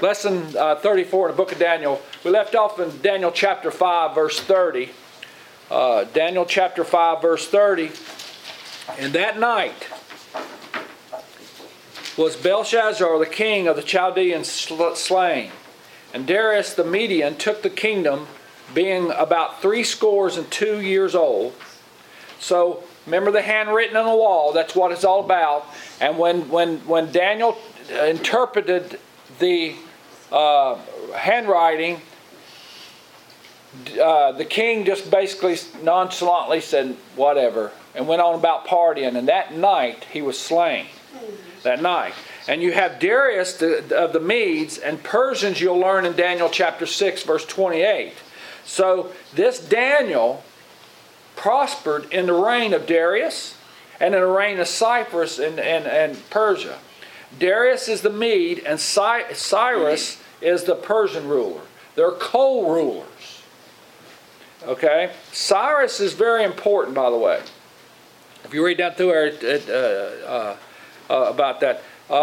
Lesson 34 in the book of Daniel. We left off in Daniel chapter 5, verse 30. Daniel chapter 5, verse 30. And that night was Belshazzar, the king of the Chaldeans, slain. And Darius the Median took the kingdom, being about 62 years old. So, remember the handwritten on the wall, that's what it's all about. And when Daniel interpreted the handwriting, the king just basically nonchalantly said, whatever, and went on about partying. And that night, he was slain. That night. And you have Darius of the Medes and Persians, you'll learn in Daniel chapter 6, verse 28. So this Daniel prospered in the reign of Darius and in the reign of Cyprus and Persia. Darius is the Mede and Cyrus is the Persian ruler. They're co-rulers. Okay? Cyrus is very important, by the way. If you read down through there about that.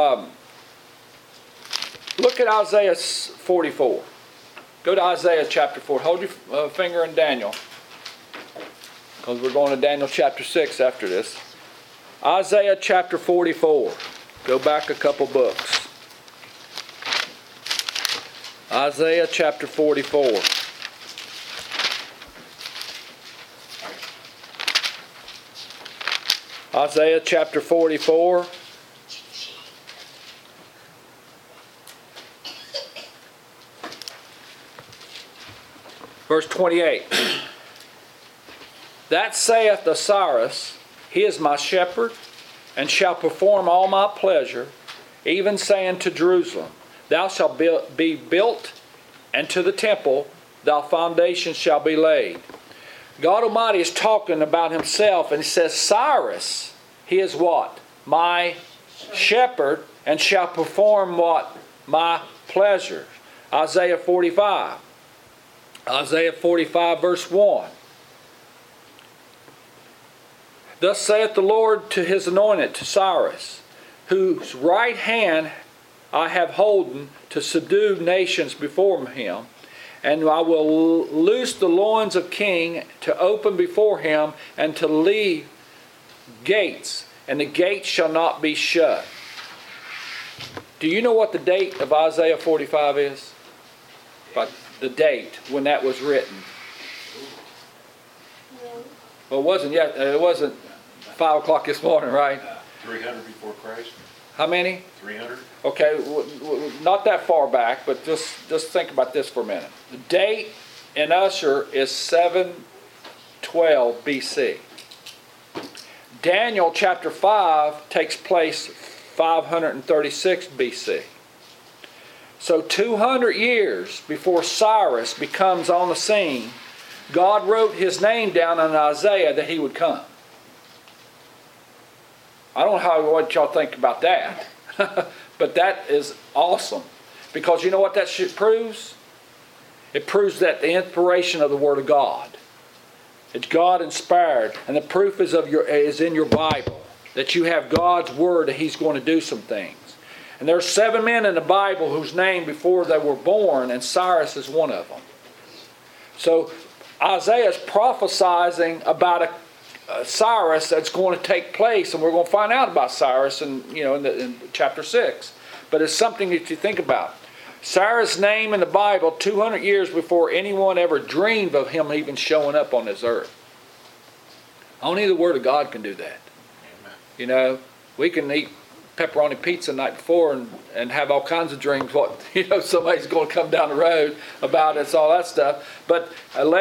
Look at Isaiah 44. Go to Isaiah chapter 4. Hold your finger in Daniel, because we're going to Daniel chapter 6 after this. Isaiah chapter 44. Go back a couple books. Isaiah chapter 44. Isaiah chapter 44. Verse 28. That saith Osiris, he is my shepherd, and shall perform all my pleasure, even saying to Jerusalem, thou shalt be built, and to the temple thy foundation shall be laid. God Almighty is talking about himself, and he says, Cyrus, he is what? My shepherd, and shall perform what? My pleasure. Isaiah 45. Isaiah 45 verse 1. Thus saith the Lord to his anointed, to Cyrus, whose right hand I have holden to subdue nations before him, and I will loose the loins of king to open before him, and to leave gates, and the gates shall not be shut. Do you know what the date of Isaiah 45 is? But the date when that was written. Well, it wasn't 5 o'clock this morning, right? 300 before Christ. How many? 300. Okay, not that far back, but just think about this for a minute. The date in Usher is 712 BC. Daniel chapter 5 takes place 536 BC. So 200 years before Cyrus becomes on the scene, God wrote his name down in Isaiah that he would come. I don't know what y'all think about that, but that is awesome. Because you know what that proves? It proves that the inspiration of the Word of God. It's God inspired, and the proof is in your Bible, that you have God's Word that He's going to do some things. And there are 7 men in the Bible whose name before they were born, and Cyrus is one of them. So Isaiah is prophesying about a Cyrus that's going to take place, and we're going to find out about Cyrus in chapter 6. But it's something that you think about. Cyrus' name in the Bible 200 years before anyone ever dreamed of him even showing up on this earth. Only the Word of God can do that. Amen. We can eat pepperoni pizza the night before and have all kinds of dreams what somebody's going to come down the road about us, all that stuff. But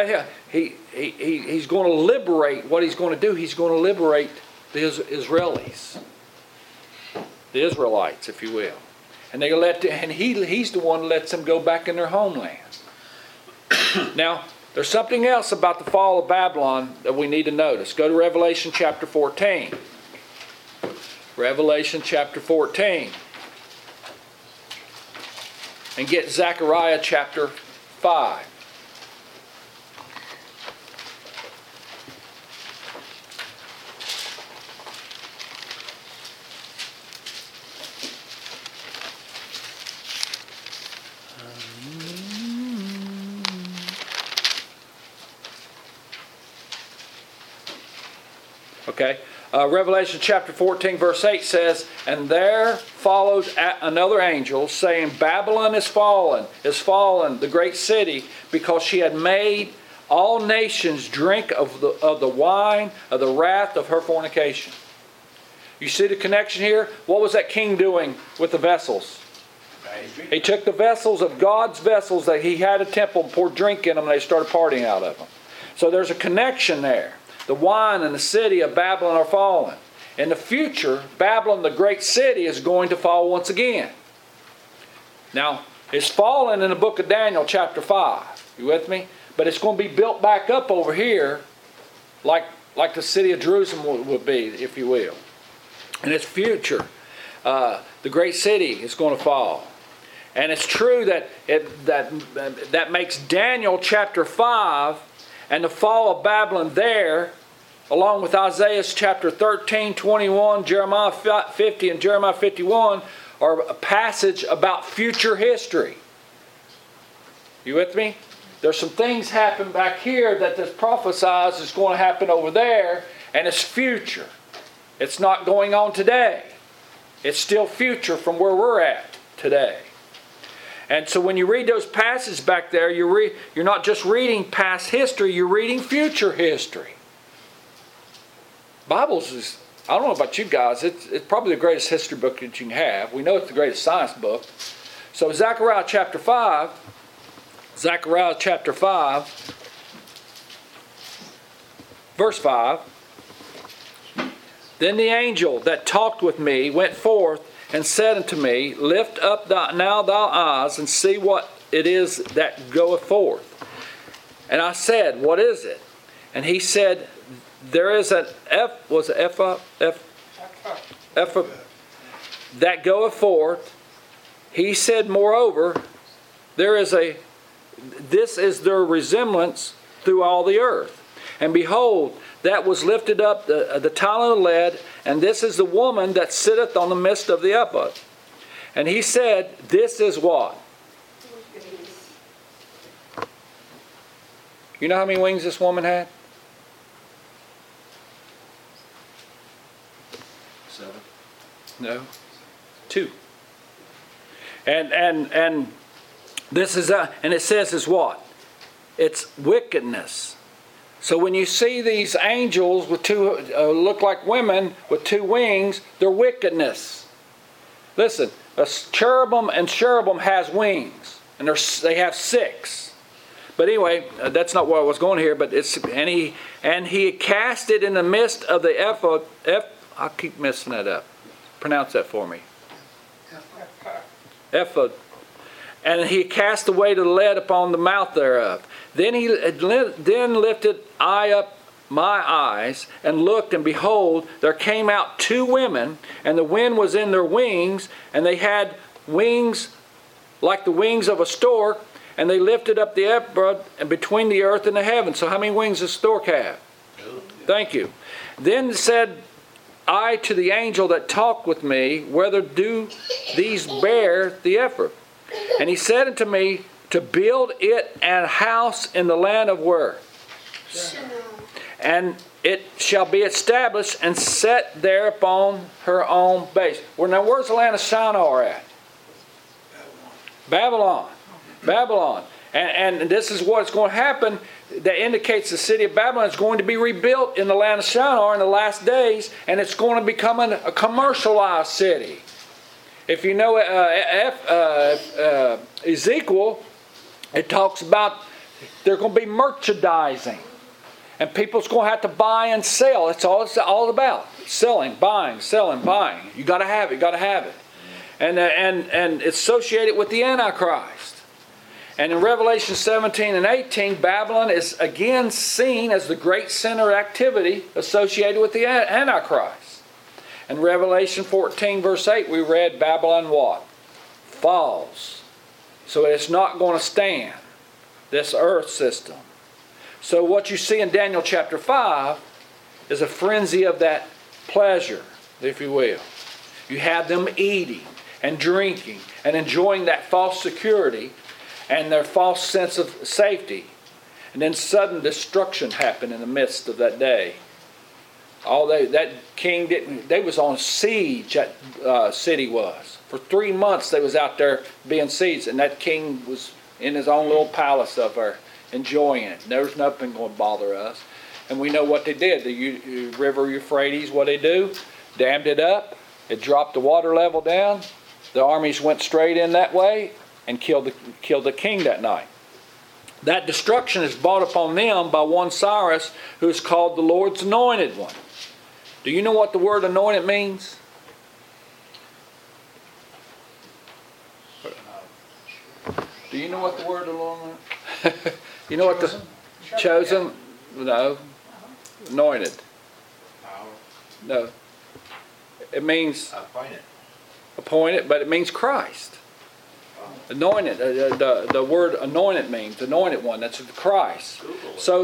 he's going to liberate. What he's going to do, he's going to liberate the Israelis, the Israelites, if you will, and he's the one that lets them go back in their homeland. Now, there's something else about the fall of Babylon that we need to notice. Go to Revelation chapter 14. Revelation chapter 14. And get Zechariah chapter 5. Okay? Revelation chapter 14 verse 8 says, "And there followed another angel, saying, Babylon is fallen, the great city, because she had made all nations drink of the wine of the wrath of her fornication." You see the connection here? What was that king doing with the vessels? He took the vessels of God's vessels that he had a temple and poured drink in them, and they started partying out of them. So there's a connection there. The wine and the city of Babylon are fallen. In the future, Babylon, the great city, is going to fall once again. Now, it's fallen in the book of Daniel chapter 5. You with me? But it's going to be built back up over here like the city of Jerusalem would be, if you will. In its future, the great city is going to fall. And it's true that makes Daniel chapter 5 and the fall of Babylon there, along with Isaiah chapter 13, 21, Jeremiah 50, and Jeremiah 51, are a passage about future history. You with me? There's some things happen back here that this prophesies is going to happen over there, and it's future. It's not going on today. It's still future from where we're at today. And so when you read those passages back there, you're not just reading past history, you're reading future history. Bibles is, I don't know about you guys, it's probably the greatest history book that you can have. We know it's the greatest science book. So Zechariah chapter 5, verse 5. "Then the angel that talked with me went forth and said unto me, Lift up now thy eyes, and see what it is that goeth forth. And I said, What is it? And he said, There is an epha that goeth forth. He said, Moreover, this is their resemblance through all the earth. And behold, that was lifted up the talent of lead, and this is the woman that sitteth on the midst of the ephod. And he said, This is what? You know how many wings this woman had? 7. No. 2. And this is and it says is what? It's wickedness. So when you see these angels with two look like women with 2 wings, they're wickedness. Listen, a cherubim has wings, and they have 6. But anyway, that's not where I was going here. But he cast it in the midst of the ephod. I keep messing that up. Pronounce that for me. Ephod. And he cast away the lead upon the mouth thereof. Then lifted I up my eyes and looked, and behold, there came out 2 women, and the wind was in their wings, and they had wings like the wings of a stork, and they lifted up the ephod between the earth and the heaven. So how many wings does a stork have? 2. Thank you. Then said I to the angel that talked with me, Whether do these bear the ephod? And he said unto me, To build it an house in the land of where? And it shall be established and set there upon her own base. Well, now where's the land of Shinar at? Babylon. And this is what's going to happen that indicates the city of Babylon is going to be rebuilt in the land of Shinar in the last days, and it's going to become a commercialized city. If you know Ezekiel, it talks about there's going to be merchandising. And people's going to have to buy and sell. It's all about. Selling, buying. You got to have it. And it's associated with the Antichrist. And in Revelation 17 and 18, Babylon is again seen as the great center of activity associated with the Antichrist. In Revelation 14 verse 8, we read Babylon what? Falls. So it's not going to stand, this earth system. So what you see in Daniel chapter 5 is a frenzy of that pleasure, if you will. You have them eating and drinking and enjoying that false security and their false sense of safety. And then sudden destruction happened in the midst of that day. That king didn't. They was on siege. That city was for 3 months. They was out there being sieged, and that king was in his own little palace up there, enjoying it. There's nothing going to bother us. And we know what they did. The river Euphrates, what they do? Dammed it up. It dropped the water level down. The armies went straight in that way and killed the king that night. That destruction is brought upon them by one Cyrus, who is called the Lord's anointed one. Do you know what the word anointed means? Do you know what the word anointed means? You know what the chosen? No. Anointed. No. It means appointed, but it means Christ. Anointed. The word anointed means anointed one. That's Christ. So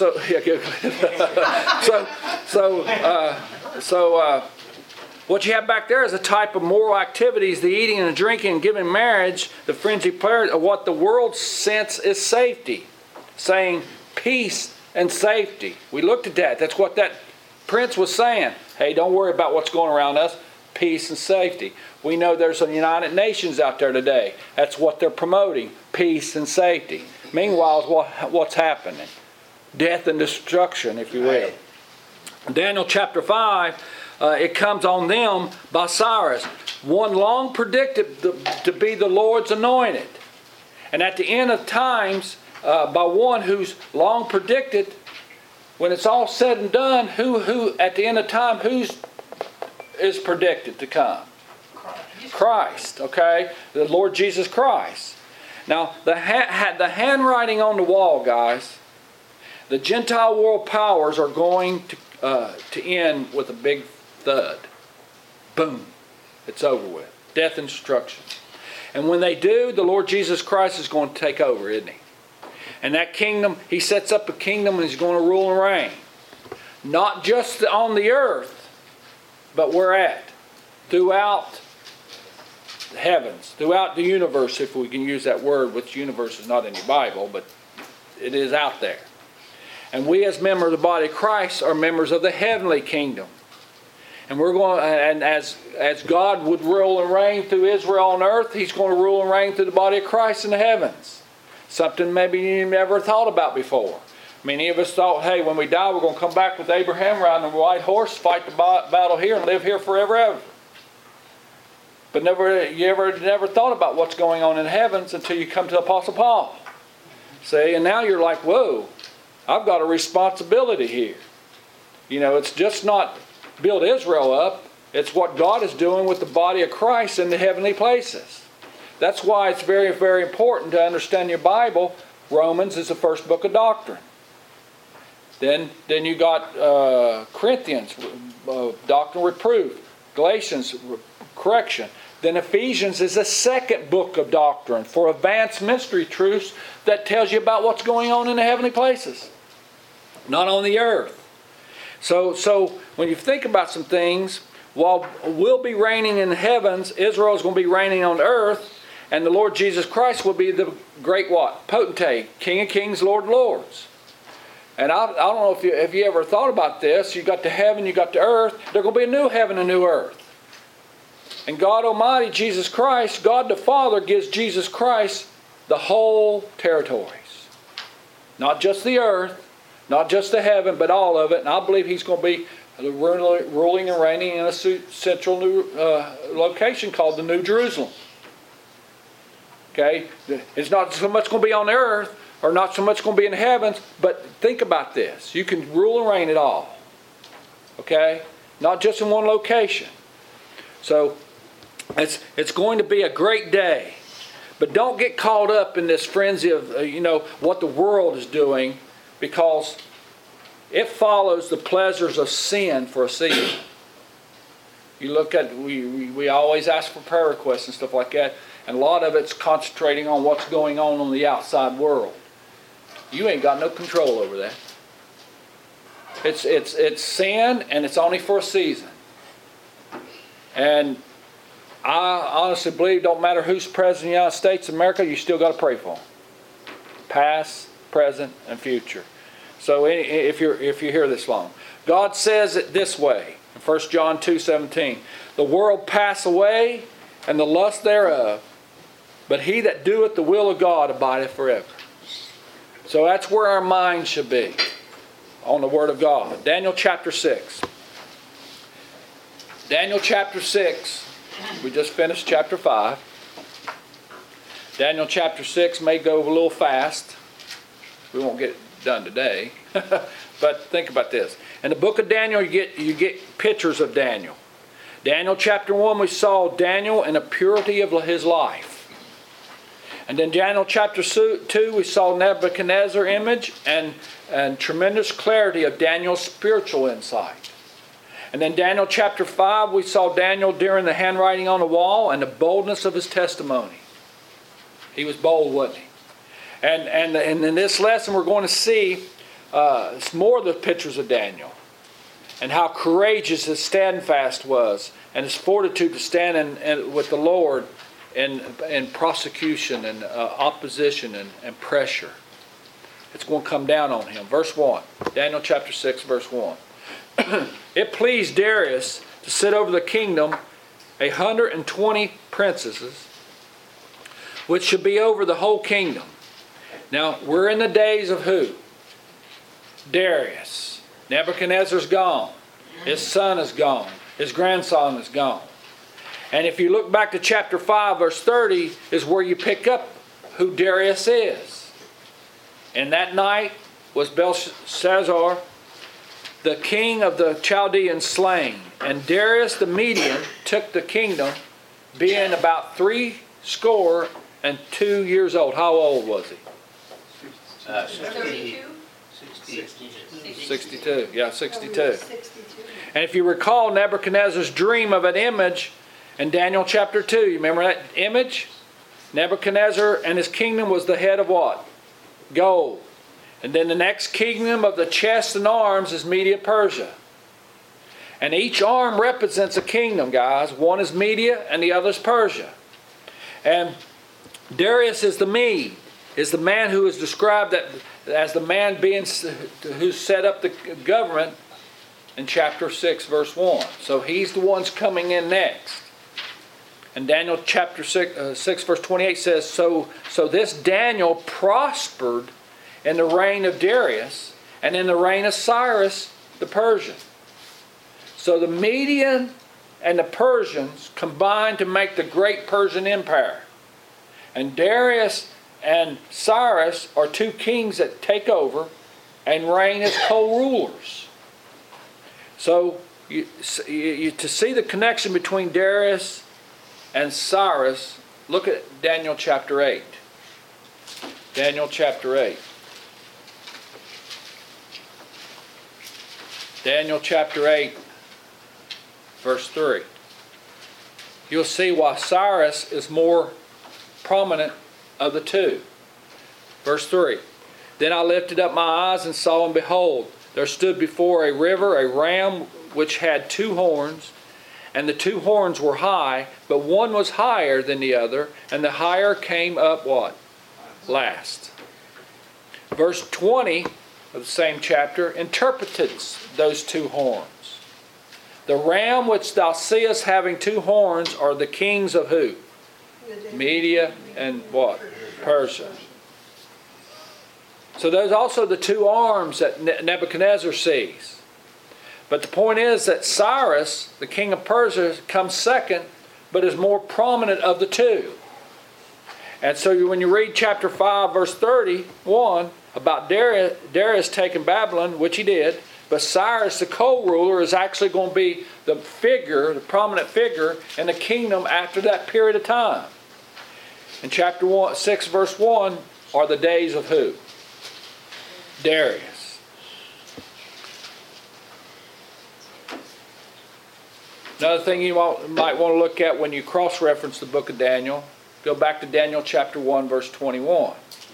what you have back there is a type of moral activities, the eating and the drinking and giving marriage, the frenzied pleasure of what the world sense is safety, saying peace and safety. We looked at that. That's what that prince was saying. Hey, don't worry about what's going around us. Peace and safety. We know there's some United Nations out there today. That's what they're promoting. Peace and safety. Meanwhile, what's happening? Death and destruction, if you will. Daniel chapter 5, it comes on them by Cyrus. One long predicted to be the Lord's anointed. And at the end of times, by one who's long predicted, when it's all said and done, who at the end of time, who's is predicted to come? Christ, okay? The Lord Jesus Christ. Now, the handwriting on the wall, guys, the Gentile world powers are going to end with a big thud. Boom. It's over with. Death and destruction. And when they do, the Lord Jesus Christ is going to take over, isn't he? And that kingdom, he sets up a kingdom and he's going to rule and reign. Not just on the earth, but where at? Throughout the heavens, throughout the universe, if we can use that word, which universe is not in your Bible, but it is out there. And we as members of the body of Christ are members of the heavenly kingdom. And we're going, and as God would rule and reign through Israel on earth, he's going to rule and reign through the body of Christ in the heavens. Something maybe you never thought about before. Many of us thought, hey, when we die, we're going to come back with Abraham riding a white horse, fight the battle here, and live here forever ever. But you never thought about what's going on in the heavens until you come to Apostle Paul. See, and now you're like, whoa, I've got a responsibility here. You know, it's just not build Israel up. It's what God is doing with the body of Christ in the heavenly places. That's why it's very, very important to understand your Bible. Romans is the first book of doctrine. Then you got Corinthians, doctrine reproof. Galatians, correction. Then Ephesians is the second book of doctrine for advanced mystery truths that tells you about what's going on in the heavenly places, not on the earth. So when you think about some things, while we'll be reigning in the heavens, Israel is going to be reigning on earth, and the Lord Jesus Christ will be the great what? Potentate, King of Kings, Lord of Lords. And I don't know if you ever thought about this. You got the heaven, you got the earth. There's going to be a new heaven and new earth. And God Almighty, Jesus Christ, God the Father gives Jesus Christ the whole territories. Not just the earth, not just the heaven, but all of it. And I believe he's going to be ruling and reigning in a central new location called the New Jerusalem. Okay? It's not so much going to be on the earth, or not so much going to be in the heavens, but think about this. You can rule and reign it all. Okay? Not just in one location. So, it's going to be a great day. But don't get caught up in this frenzy of, what the world is doing, because it follows the pleasures of sin for a season. You look at, we always ask for prayer requests and stuff like that, and a lot of it's concentrating on what's going on the outside world. You ain't got no control over that. It's sin, and it's only for a season. And I honestly believe, don't matter who's president of the United States of America, you still got to pray for them. Past, present, and future. So if you're here this long, God says it this way in 1 John 2:17. The world pass away and the lust thereof, but he that doeth the will of God abideth forever. So that's where our mind should be, on the Word of God. Daniel chapter 6. Daniel chapter 6. We just finished chapter 5. Daniel chapter 6 may go a little fast. We won't get it done today. But think about this. In the book of Daniel, you get pictures of Daniel. Daniel chapter 1, we saw Daniel in the purity of his life. And then Daniel chapter 2, we saw Nebuchadnezzar's image and tremendous clarity of Daniel's spiritual insight. And then Daniel chapter 5, we saw Daniel during the handwriting on the wall and the boldness of his testimony. He was bold, wasn't he? And in this lesson, we're going to see more of the pictures of Daniel and how courageous his standfast was and his fortitude to stand with the Lord in prosecution and opposition and pressure. It's going to come down on him. Verse 1. Daniel chapter 6, verse 1. It pleased Darius to set over the kingdom 120 princesses, which should be over the whole kingdom. Now, we're in the days of who? Darius. Nebuchadnezzar's gone. His son is gone. His grandson is gone. And if you look back to chapter 5, verse 30, is where you pick up who Darius is. And that night was Belshazzar, the king of the Chaldeans, slain. And Darius the Median took the kingdom, being about 62 years old. How old was he? 32? 62. Yeah, 62. And if you recall Nebuchadnezzar's dream of an image in Daniel chapter 2, you remember that image? Nebuchadnezzar and his kingdom was the head of what? Gold. And then the next kingdom of the chest and arms is Media Persia. And each arm represents a kingdom, guys. One is Media and the other is Persia. And Darius is the Mede, is the man who is described as the man who set up the government in chapter 6, verse 1. So he's the one's coming in next. And Daniel chapter 6 verse 28 says, So this Daniel prospered in the reign of Darius and in the reign of Cyrus the Persian. So the Median and the Persians combined to make the great Persian Empire. And Darius and Cyrus are two kings that take over and reign as co-rulers. So to see the connection between Darius and Cyrus, look at Daniel chapter 8. Daniel chapter 8. Daniel chapter 8, verse 3. You'll see why Cyrus is more prominent of the two. Verse 3. Then I lifted up my eyes and saw, and behold, there stood before a river a ram which had 2 horns, and the 2 horns were high, but one was higher than the other, and the higher came up what? Last. Verse 20 of the same chapter interpreted those 2 horns. The ram which thou seest having 2 horns are the kings of who? Media and what? Persia. So there's also the 2 arms that Nebuchadnezzar sees. But the point is that Cyrus, the king of Persia, comes second, but is more prominent of the 2. And so when you read chapter 5, verse 31, about Darius taking Babylon, which he did, but Cyrus, the co-ruler, is actually going to be the prominent figure in the kingdom after that period of time. In chapter 6, verse 1, are the days of who? Darius. Another thing you might want to look at when you cross-reference the book of Daniel, go back to Daniel chapter 1, verse 21.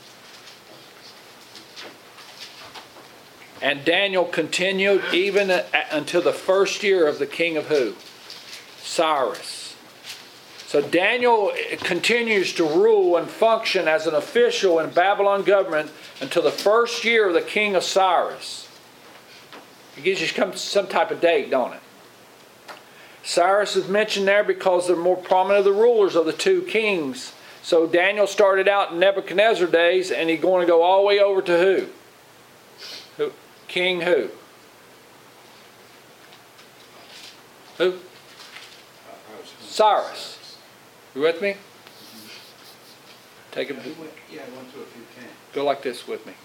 And Daniel continued even until the first year of the king of who? Cyrus. So Daniel continues to rule and function as an official in Babylon government until the first year of the king of Cyrus. It gives you some type of date, don't it? Cyrus is mentioned there because they're more prominent of the rulers of the two kings. So Daniel started out in Nebuchadnezzar days, and he's going to go all the way over to who? King who? Who? Cyrus. You with me? Take it. Yeah, I went through a few camps. Go like this with me.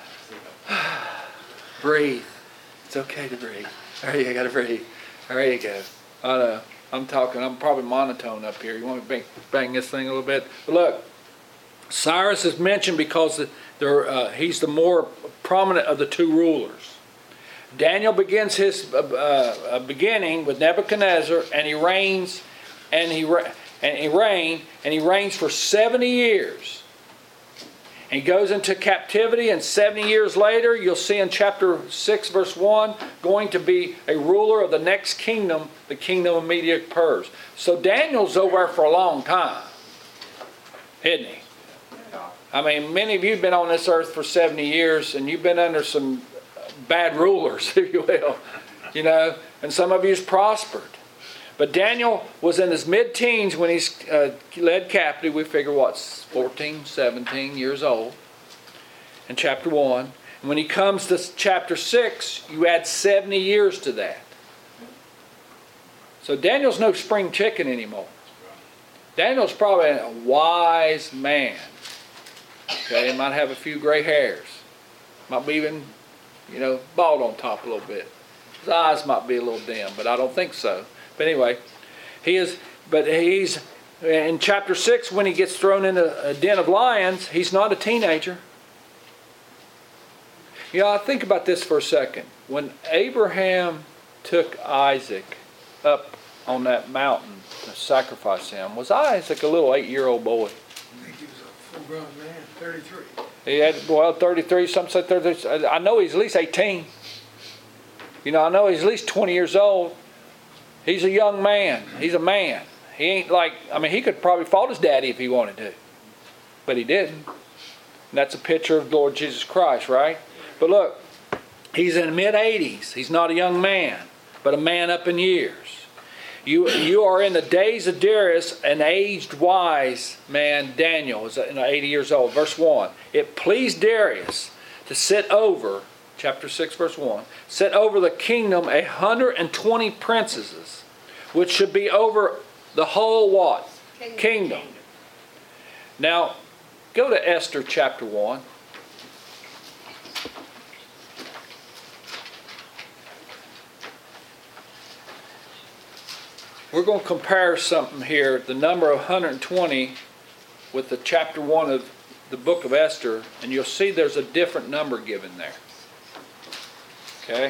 Breathe. It's okay to breathe. All right, you got to breathe. There you go. I know. I'm talking. I'm probably monotone up here. You want me to bang this thing a little bit? But look, Cyrus is mentioned because he's the more prominent of the two rulers. Daniel begins his beginning with Nebuchadnezzar, and he reigns, and he reigns for 70 years. And he goes into captivity, and 70 years later, you'll see in chapter 6, verse 1, going to be a ruler of the next kingdom, the kingdom of Media Pers. So Daniel's over there for a long time, isn't he? I mean, many of you have been on this earth for 70 years, and you've been under some bad rulers, if you will, and some of you's prospered. But Daniel was in his mid-teens when he's led captive. We figure, 14, 17 years old in chapter 1. And when he comes to chapter 6, you add 70 years to that. So Daniel's no spring chicken anymore. Daniel's probably a wise man. Okay, he might have a few gray hairs. Might be even, bald on top a little bit. His eyes might be a little dim, but I don't think so. But anyway, he's in chapter 6 when he gets thrown in a den of lions. He's not a teenager. I think about this for a second. When Abraham took Isaac up on that mountain to sacrifice him, was Isaac a little 8-year-old boy? I think he was a full-grown man, 33. He had, 33, some say 33. I know he's at least 18. I know he's at least 20 years old. He's a young man. He's a man. He ain't he could probably fought his daddy if he wanted to. But he didn't. And that's a picture of the Lord Jesus Christ, right? But look, he's in mid-80s. He's not a young man, but a man up in years. You are in the days of Darius, an aged wise man, Daniel, is 80 years old. Verse 1. It pleased Darius to sit over, chapter 6, verse 1, set over the kingdom 120 princesses, which should be over the whole what? Kingdom. Now, go to Esther chapter 1. We're going to compare something here, the number of 120 with the chapter 1 of the book of Esther, and you'll see there's a different number given there. Okay?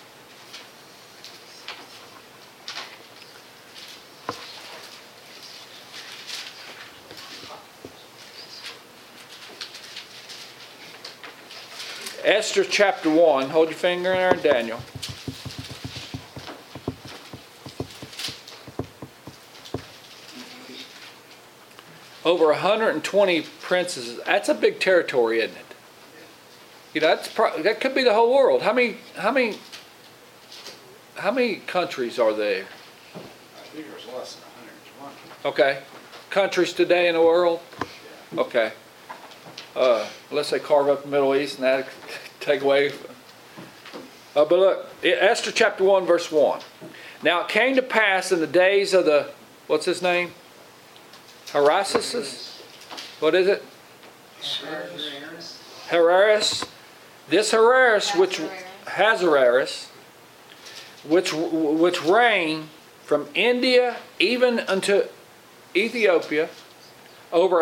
Esther chapter 1. Hold your finger in there in Daniel. Over 120 princes. That's a big territory, isn't it? That could be the whole world. How many countries are there? I think there's less than 120. Okay. Countries today in the world? Okay. Unless they carve up the Middle East and that take away. But look, Esther chapter 1 verse 1. Now it came to pass in the days of the, what's his name? Harassas? What is it? Herares. This Herares, which reigned from India even unto Ethiopia, over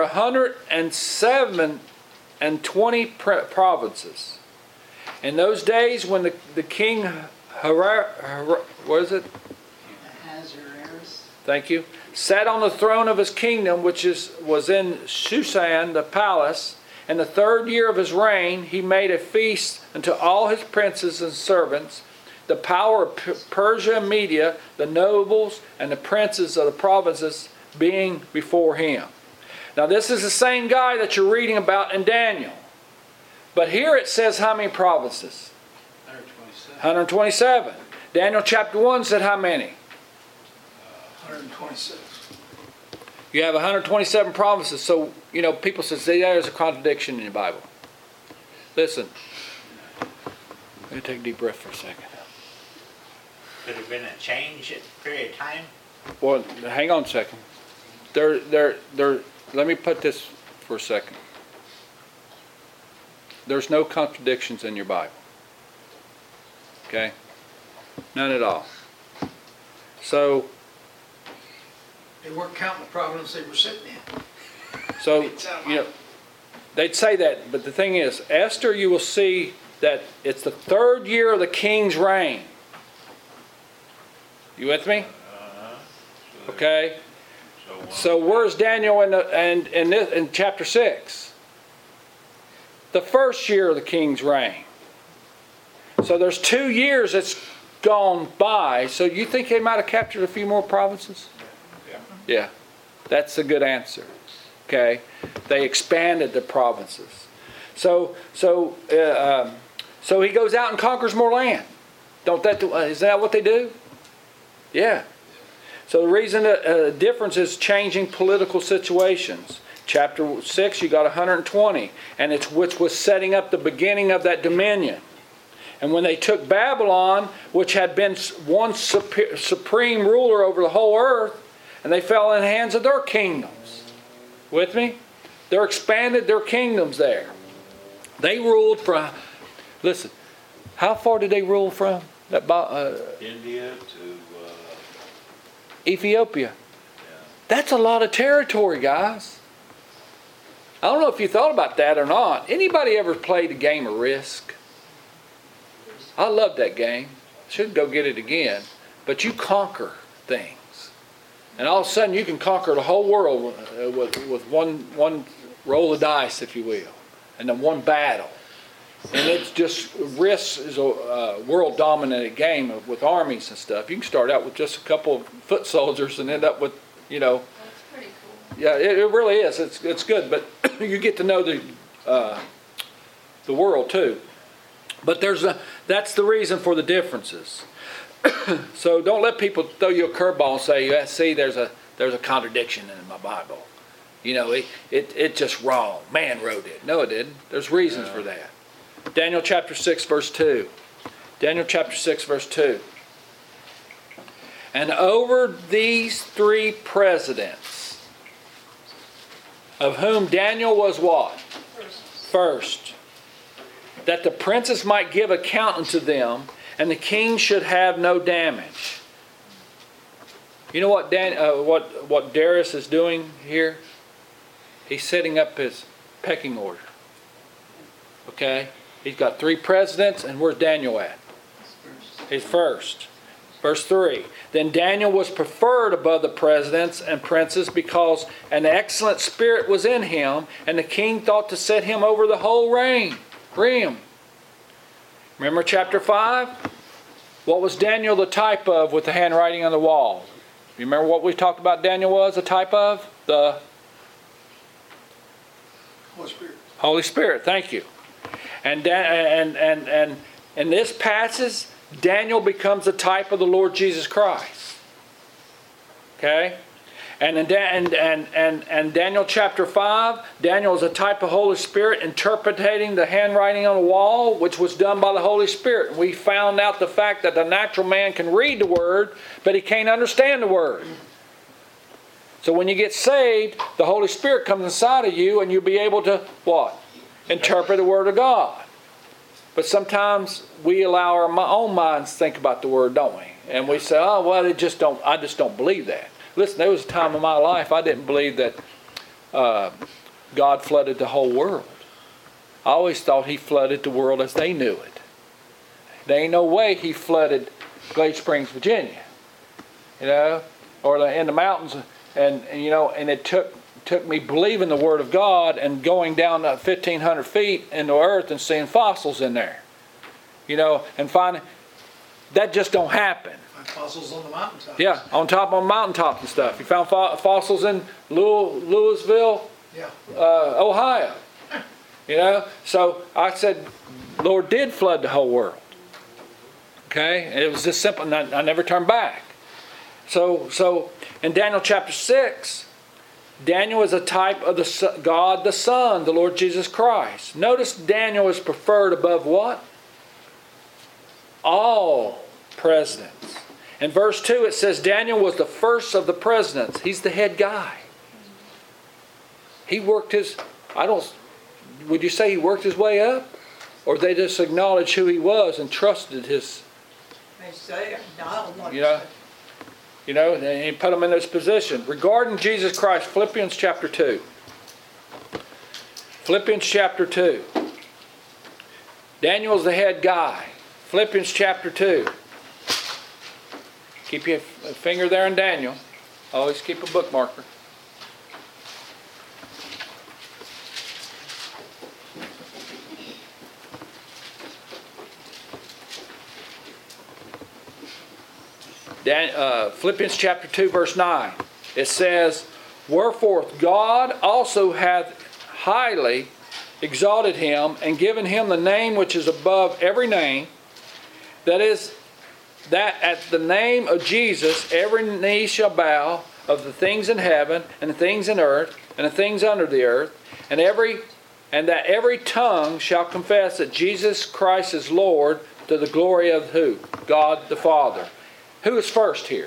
120 provinces. In those days when the king what is it? Thank you. Sat on the throne of his kingdom, which was in Shushan, the palace. In the 3rd year of his reign, he made a feast unto all his princes and servants, the power of Persia and Media, the nobles and the princes of the provinces being before him. Now this is the same guy that you're reading about in Daniel. But here it says how many provinces? 127. 127. Daniel chapter 1 said how many? 126. You have 127 promises. So, people say, see, there's a contradiction in the Bible. Listen. Let me take a deep breath for a second. Could have been a change at the period of time? Well, hang on a second. Let me put this for a second. There's no contradictions in your Bible. Okay? None at all. So, They weren't counting the providence they were sitting in. so they'd say that, but the thing is, Esther, you will see that it's the 3rd year of the king's reign. You with me? Okay. So where's Daniel in chapter 6? The 1st year of the king's reign. So there's 2 years that's gone by. So you think they might have captured a few more provinces? Yeah. That's a good answer. Okay. They expanded the provinces. So he goes out and conquers more land. Isn't that what they do? Yeah. So the reason the difference is changing political situations. Chapter 6, you got 120, and it's which was setting up the beginning of that dominion. And when they took Babylon, which had been one supreme ruler over the whole earth, and they fell in the hands of their kingdoms. With me? They expanded their kingdoms there. They ruled from, listen, how far did they rule from? India to Ethiopia. That's a lot of territory, guys. I don't know if you thought about that or not. Anybody ever played a game of Risk? I love that game. Should go get it again. But you conquer things. And all of a sudden you can conquer the whole world with one roll of dice, if you will. And then one battle. And it's just, Risk is a world-dominated game with armies and stuff. You can start out with just a couple of foot soldiers and end up with, That's pretty cool. Yeah, it really is. It's good, but you get to know the world too. But that's the reason for the differences. So don't let people throw you a curveball and say, yeah, see, there's a contradiction in my Bible. It's just wrong. Man wrote it. No, it didn't. There's reasons for that. Daniel chapter 6, verse 2. Daniel chapter 6, verse 2. And over these 3 presidents, of whom Daniel was what? First. That the princes might give account unto them, and the king should have no damage. You know what what Darius is doing here? He's setting up his pecking order. Okay? He's got 3 presidents, and where's Daniel at? He's first. Verse 3. Then Daniel was preferred above the presidents and princes because an excellent spirit was in him, and the king thought to set him over the whole realm. Remember chapter 5? What was Daniel the type of with the handwriting on the wall? You remember what we talked about Daniel was a type of? The Holy Spirit. Holy Spirit, thank you. And in this passage, Daniel becomes a type of the Lord Jesus Christ. Okay? And in Daniel chapter 5, Daniel is a type of Holy Spirit interpreting the handwriting on the wall, which was done by the Holy Spirit. And we found out the fact that the natural man can read the Word, but he can't understand the Word. So when you get saved, the Holy Spirit comes inside of you and you'll be able to, what? Interpret the Word of God. But sometimes we allow our own minds to think about the Word, don't we? And we say, oh, well, I just don't believe that. Listen, there was a time in my life I didn't believe that God flooded the whole world. I always thought He flooded the world as they knew it. There ain't no way He flooded Glade Springs, Virginia. Or in the mountains. And it took me believing the Word of God and going down 1,500 feet in the earth and seeing fossils in there. And finding that just don't happen. Fossils on the mountaintop. Yeah, on top of mountaintops and stuff. You found fossils in Louisville, Ohio. So I said, Lord did flood the whole world. Okay? And it was just simple, and I never turned back. So in Daniel chapter 6, Daniel is a type of God the Son, the Lord Jesus Christ. Notice Daniel is preferred above what? All presidents. In verse 2 it says Daniel was the first of the presidents. He's the head guy. He worked would you say he worked his way up? Or they just acknowledged who he was and trusted his, They say, I don't like you know, and he put him in this position. Regarding Jesus Christ, Philippians chapter 2. Philippians chapter 2. Daniel's the head guy. Philippians chapter 2. Keep your finger there in Daniel. Always keep a bookmarker. Philippians chapter 2 verse 9. It says, wherefore God also hath highly exalted him and given him the name which is above every name, that is, that at the name of Jesus every knee shall bow, of the things in heaven and the things in earth and the things under the earth, and that every tongue shall confess that Jesus Christ is Lord, to the glory of who? God the Father. Who is first here?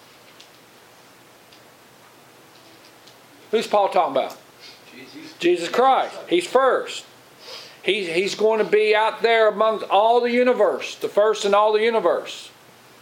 Who's Paul talking about? Jesus Christ. He's first. He's going to be out there amongst all the universe, the first in all the universe.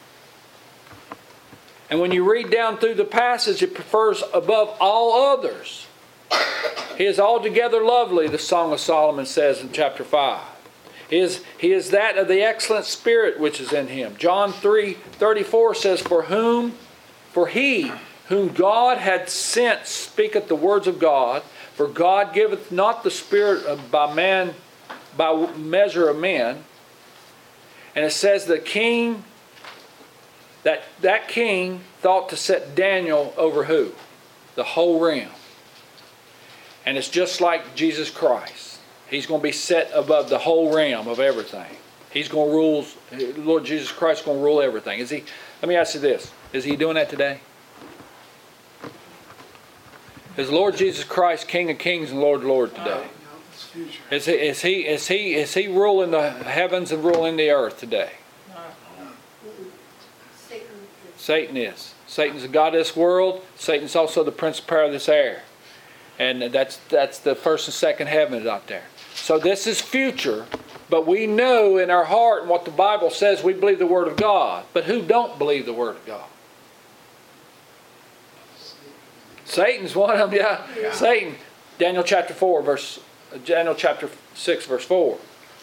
And when you read down through the passage, it prefers above all others. He is altogether lovely, the Song of Solomon says in chapter 5. He is that of the excellent spirit which is in him. John 3:34 says, For he whom God had sent speaketh the words of God, for God giveth not the Spirit by measure of men. And it says the king, that king thought to set Daniel over who? The whole realm. And it's just like Jesus Christ. He's going to be set above the whole realm of everything. He's going to rule, Lord Jesus Christ is going to rule everything. Is he? Let me ask you this. Is he doing that today? Is Lord Jesus Christ King of Kings and Lord of Lords today? Is he ruling the heavens and ruling the earth today? Satan is. Satan's the god of this world. Satan's also the prince of power of this air. And that's the first and second heaven out there. So this is future, but we know in our heart and what the Bible says, we believe the Word of God. But who don't believe the Word of God? Satan's one of them, yeah. Satan. Daniel chapter 6, verse 4.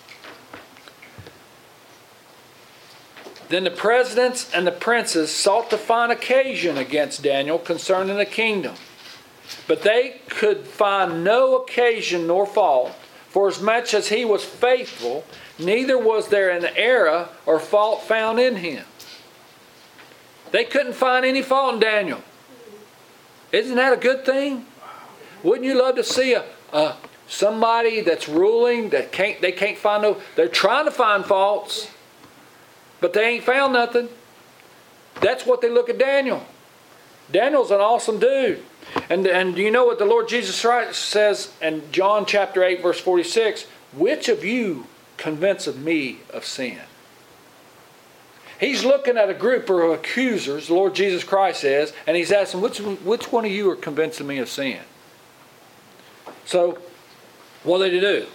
Then the presidents and the princes sought to find occasion against Daniel concerning the kingdom. But they could find no occasion nor fault, for as much as he was faithful, neither was there an error or fault found in him. They couldn't find any fault in Daniel. Isn't that a good thing? Wouldn't you love to see somebody that's ruling that they can't find no? They're trying to find faults, but they ain't found nothing. That's what they look at Daniel. Daniel's an awesome dude. And do you know what the Lord Jesus Christ says in John chapter 8 verse 46? Which of you convinceth me of sin? He's looking at a group of accusers, the Lord Jesus Christ is, and he's asking, which one of you are convincing me of sin? So, what did he do?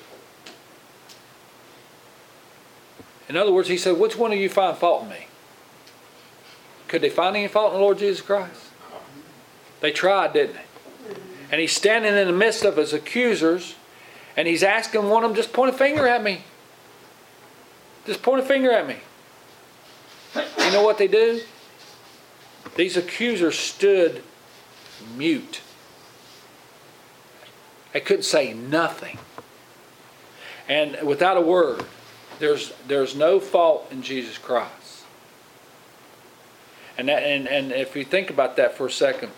In other words, he said, which one of you find fault in me? Could they find any fault in the Lord Jesus Christ? They tried, didn't they? And he's standing in the midst of his accusers, and he's asking one of them, just point a finger at me. Just point a finger at me. You know what they do? These accusers stood mute. They couldn't say nothing. And without a word, there's no fault in Jesus Christ. And if you think about that for a second,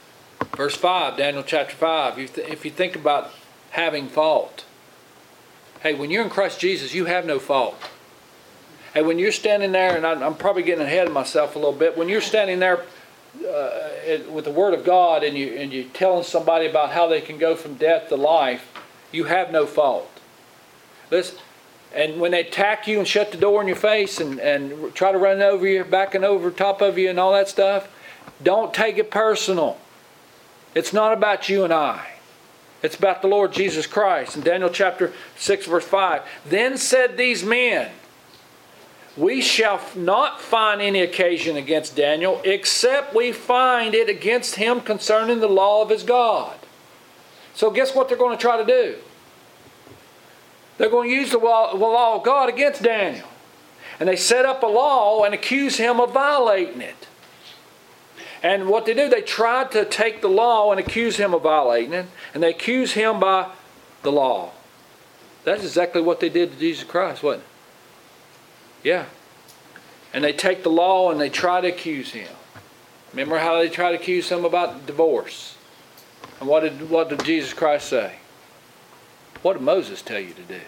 verse 5, Daniel chapter 5, if you think about having fault, Hey, when you're in Christ Jesus, you have no fault. Hey, when you're standing there, and I'm probably getting ahead of myself a little bit, when you're standing there with the Word of God and you're telling somebody about how they can go from death to life, you have no fault. Listen, and when they attack you and shut the door in your face and try to run over you, backing over top of you and all that stuff, don't take it personal. It's not about you and I. It's about the Lord Jesus Christ. In Daniel chapter 6 verse 5, then said these men, we shall not find any occasion against Daniel, except we find it against him concerning the law of his God. So guess what they're going to try to do? They're going to use the law of God against Daniel. And they set up a law and accuse him of violating it. And what they do, they tried to take the law and accuse him of violating it. And they accuse him by the law. That's exactly what they did to Jesus Christ, wasn't it? Yeah. And they take the law and they try to accuse him. Remember how they tried to accuse him about divorce? And what did Jesus Christ say? What did Moses tell you to do?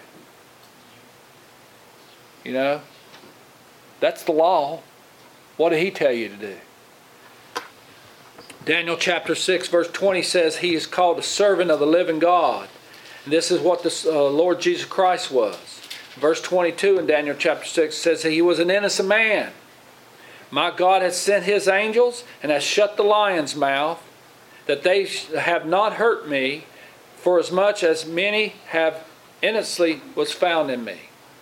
You know? That's the law. What did he tell you to do? Daniel chapter 6 verse 20 says he is called a servant of the living God. And this is what the Lord Jesus Christ was. Verse 22 in Daniel chapter 6 says that he was an innocent man. My God has sent his angels and has shut the lion's mouth, that they have not hurt me, for as much as many have innocently was found in me.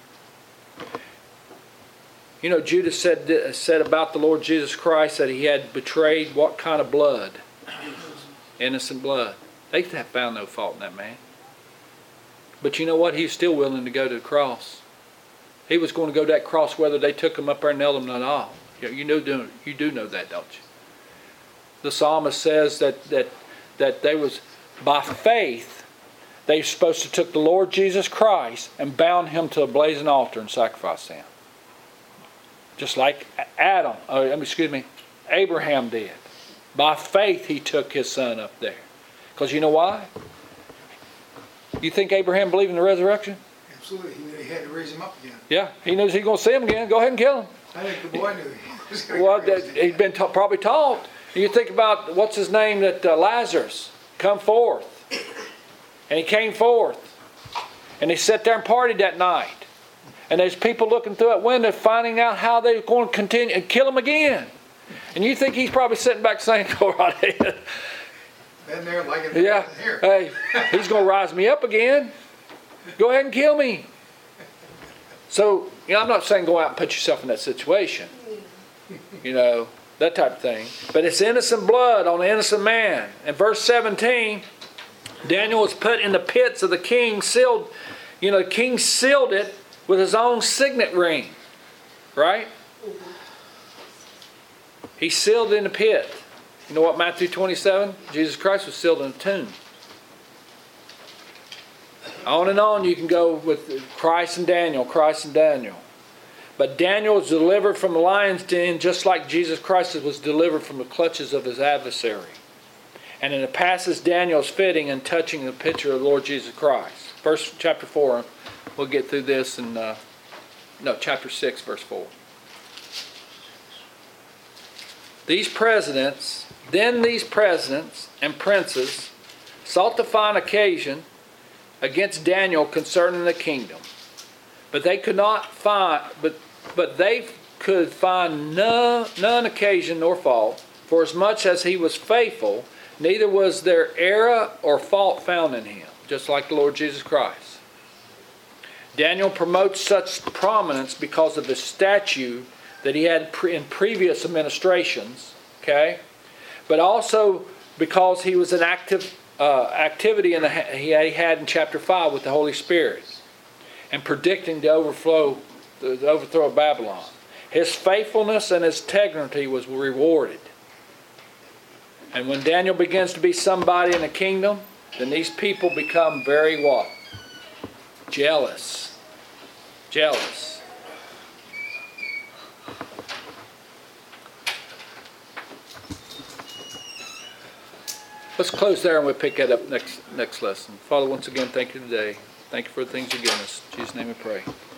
You know, Judas said about the Lord Jesus Christ that he had betrayed what kind of blood? Innocent blood. They have found no fault in that man. But you know what? He was still willing to go to the cross. He was going to go to that cross whether they took him up there and nailed him or not. You do know that, don't you? The psalmist says that they was by faith they were supposed to took the Lord Jesus Christ and bound him to a blazing altar and sacrificed him. Just like Abraham did. By faith he took his son up there. Because you know why? You think Abraham believed in the resurrection? Absolutely. He knew he had to raise him up again. Yeah, he knows he's going to see him again. Go ahead and kill him. I think the boy knew he was going Well, to raise him. he'd been probably taught. You think about, what's his name, that Lazarus come forth. And he came forth. And he sat there and partied that night. And there's people looking through that window finding out how they're going to continue and kill him again. And you think he's probably sitting back saying, go right ahead. Been there like it Yeah, here. hey, he's going to rise me up again. Go ahead and kill me. So, I'm not saying go out and put yourself in that situation. That type of thing. But it's innocent blood on an innocent man. In verse 17, Daniel was put in the pits of the king, sealed. The king sealed it with his own signet ring. Right? He sealed it in the pit. You know what Matthew 27? Jesus Christ was sealed in a tomb. On and on you can go with Christ and Daniel. But Daniel was delivered from the lion's den just like Jesus Christ was delivered from the clutches of his adversary. And it passes Daniel's fitting and touching the picture of the Lord Jesus Christ. Chapter 4, we'll get through this in, chapter 6, verse 4. These presidents and princes sought to find occasion against Daniel concerning the kingdom. But they could not find, but they could find none occasion nor fault, for as much as he was faithful, neither was there error or fault found in him, just like the Lord Jesus Christ. Daniel promotes such prominence because of the statue that he had in previous administrations, okay? But also because he was an activity he had in chapter 5 with the Holy Spirit and predicting the overthrow of Babylon. His faithfulness and his integrity was rewarded. And when Daniel begins to be somebody in the kingdom, then these people become very what? Jealous. Let's close there and we'll pick that up next lesson. Father, once again, thank you today. Thank you for the things you've given us. In Jesus' name we pray.